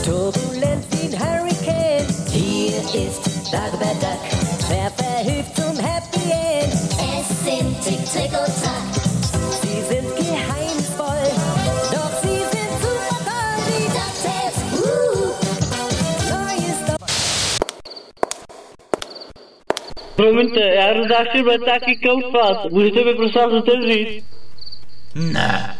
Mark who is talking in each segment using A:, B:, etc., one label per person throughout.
A: Turbulenz wie ein Hurricane. Hier ist Dagobert schwer verhilft zum Happy End.
B: Es sind Tick, Trick und Track.
A: Sie sind geheimnisvoll, doch sie sind super toll wie DuckTales. Neues
C: Promiňte, já jdu za chvíli taky koupat. Můžete mi prosím vás otevřít?
D: Ne.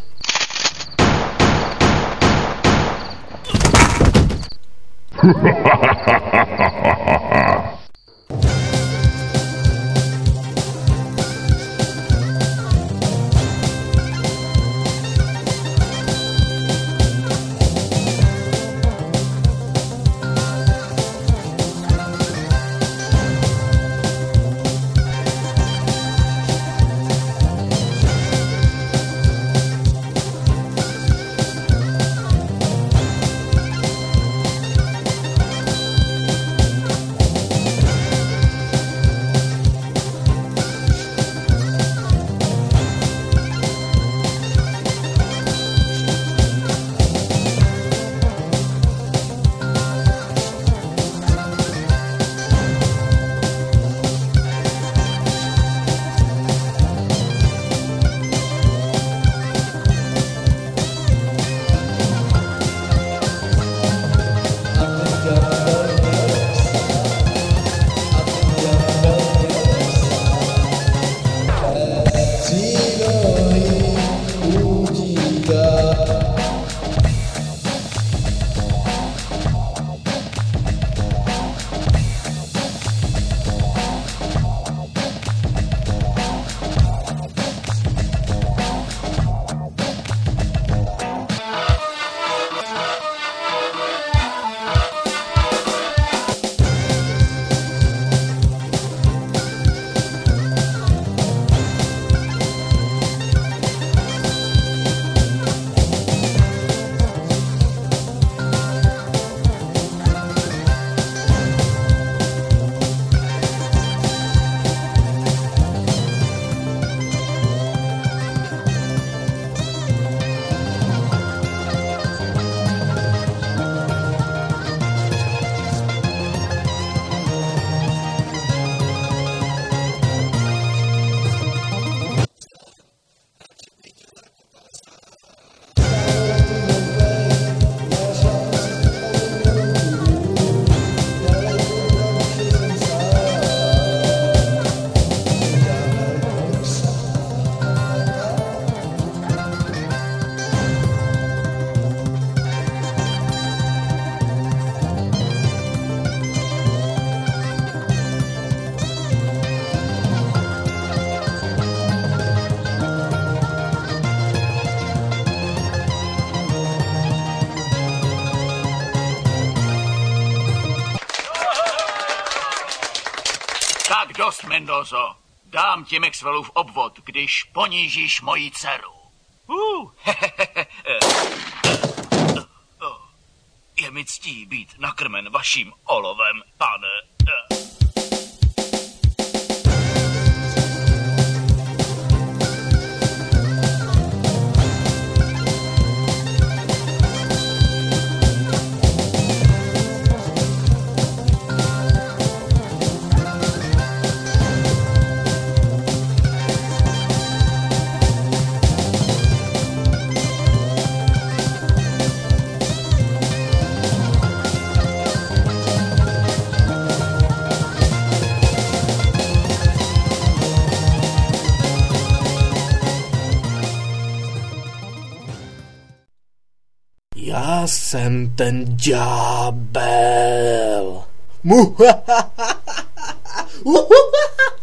E: Tak dost, Mendozo. Dám ti Maxwellův obvod, když ponížíš moji dceru. Je mi ctí být nakrmen vaším olovem, pane.
D: Já jsem ten ďábel.